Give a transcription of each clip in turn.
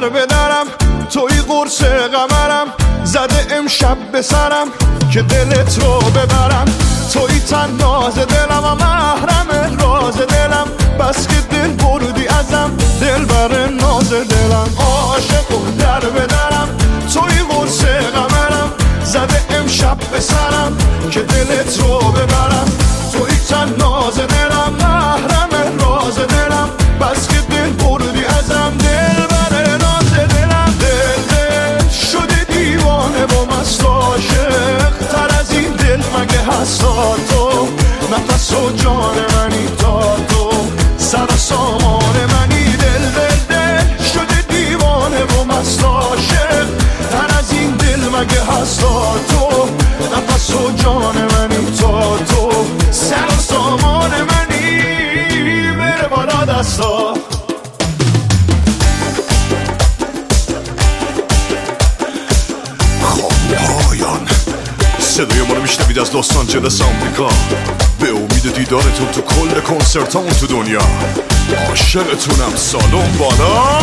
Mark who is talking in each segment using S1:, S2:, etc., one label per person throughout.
S1: در بدرم، توی قرص قمرم، زده امشب به سرم که دلت رو ببرم. توی تناز دلم و محرم راز دلم، بس که دل بردی ازم دل بر ناز دلم. عاشق و در بدرم، توی قرص قمرم، زده امشب به سرم که دلت رو ببرم. توی تناز دلم محرم راز دلم، بس که دل بردی ازم دل بر ناز دلم. دل شده دیوانه با مست عاشق، تر از این دل مگه هستا تو؟ نفس و جان منی تا تو، سر و سامان منی. دل شده دیوانه با مست عاشق، تر از این دل مگه هستا تو؟ نفس و جان منی تا تو، سر و سامان منی. بره بالا دستا. صدای ما رو میشنوید از لس آنجلس آمریکا، به امید دیدارتون تو کل کنسرتامون تو دنیا. عاشقتونم. سالن بالا.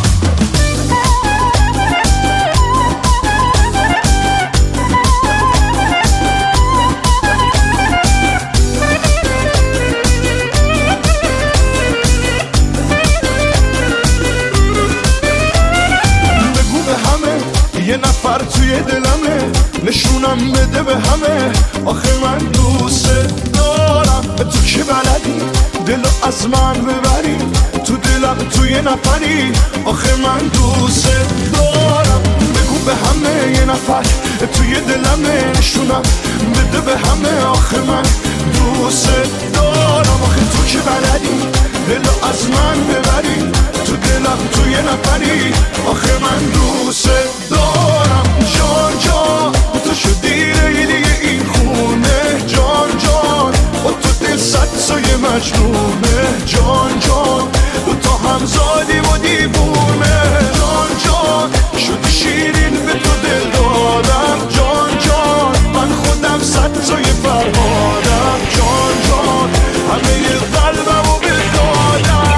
S1: بگو به همه یه نفر توی دلمه، نشونم بده به همه. آخه من دوست دارم، تو که بلدی دلو از من ببری، تو دلم توی نفری. آخه من دوست دارم. بگو به همه یه نفر توی دلمه، نشونم بده به همه. آخه من دوست دارم. آخه تو که بلدی دلو از من ببری، تو دلم توی نفری. آخه من دوست دارم. جان جان تو شدی لیلی این خونه، جان جان با تو دل صد سایه مجنونه. جان جان دو تا همزادی و دیوونه. جان جان شدی شیرین به تو دل دادم. جان جان من خودم صد سایه فرهادم. جان جان همه قلبم و بدادم.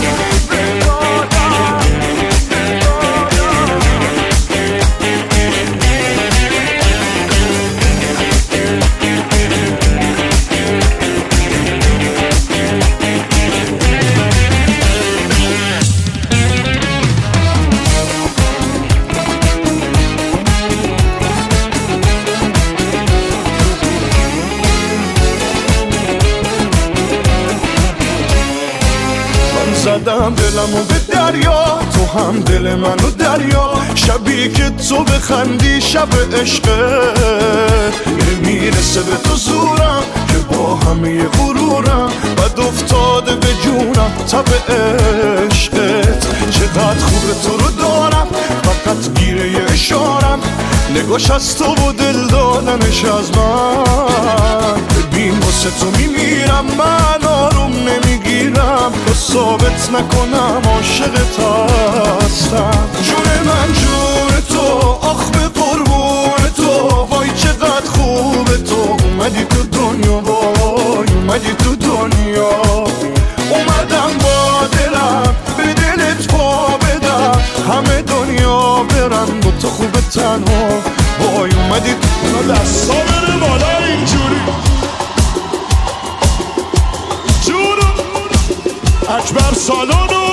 S1: زدم دلمو به دریا، تو هم دل منو دریا. شبی که تو بخندی شب عشقت، میرسه به تو زورم که با همه غرورم بد افتاده به جونم تب عشقت. چقدر خوبه تو رو دارم، فقط گیره یه اشارم. نگاش از تو و دل دادنش از من. ببین واسه تو میمیرم، من آروم نمیگیرم تا ثابت نکنم عاشقت هستم. جون من جون تو، آخ به قربون تو. وای چقدر خوبه تو، اومدی تو دنیا. وای اومدی تو دنیا. اومدم با دلم به دلت پا بدم، همه دنیا برن با تو خوبه تنها. وای اومدی تو دستا بره بالا اینجوری. جونو اکبر سالونو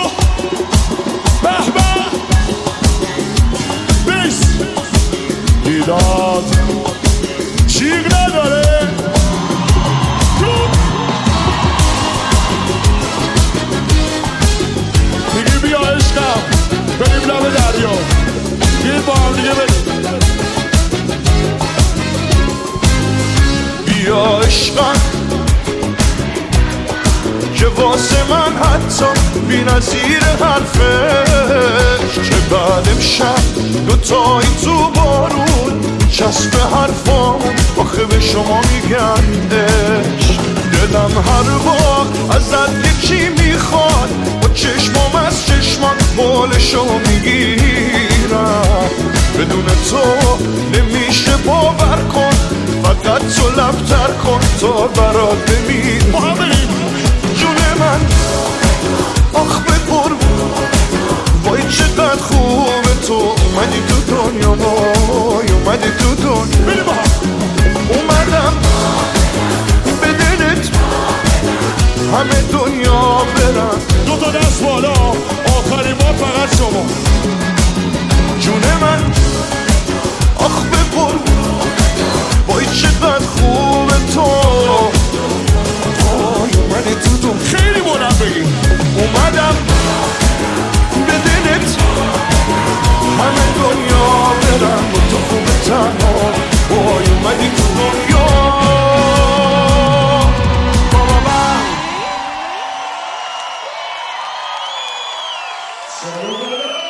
S1: به به بیس دیداد چیگ نداره. میگی بیا عشقم بریم لب دریا، بیا با هم دیگه بریم. بیا عشقم که واسه من حتی بی نظیر حرفش، که بعد امشب دوتایی تو بارون چسب حرفامون. آخه به شما میگن عشق، دلم هر بار ازت یکی میخواد. با چشمام از چشمات بالشو میگیرم. بدون تو نمیشه باور کن، فقط تو لبتر کن تا برات بمیرم. جون من آخ به قربون، وای چقدر همه دنیا برن. دو تا دست بالا، آخرین بار فقط شما. جون من آخ بقول وای چقدر خوبه تو، وای اومدی تو خیلی بلند بگی اومدم به دلت همه دنیا برم و تو خوبه تنها، وای اومدی تو دنیا. بابا